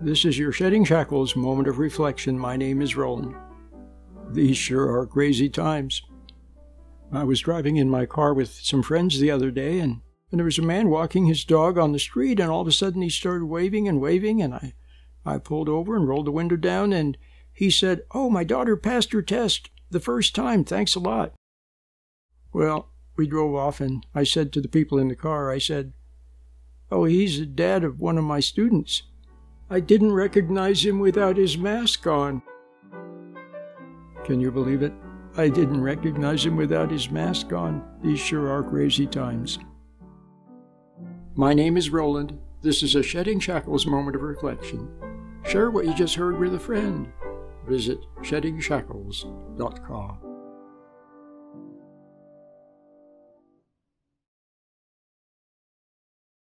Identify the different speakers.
Speaker 1: This is your Shedding Shackles moment of reflection. My name is Roland. These sure are crazy times. I was driving in my car with some friends the other day, and there was a man walking his dog on the street, and all of a sudden he started waving, and I pulled over and rolled the window down, and he said, "Oh, my daughter passed her test the first time. Thanks a lot." Well, we drove off, and I said to the people in the car, I said, "Oh, he's the dad of one of my students. I didn't recognize him without his mask on." Can you believe it? I didn't recognize him without his mask on. These sure are crazy times. My name is Roland. This is a Shedding Shackles moment of reflection. Share what you just heard with a friend. Visit sheddingshackles.com.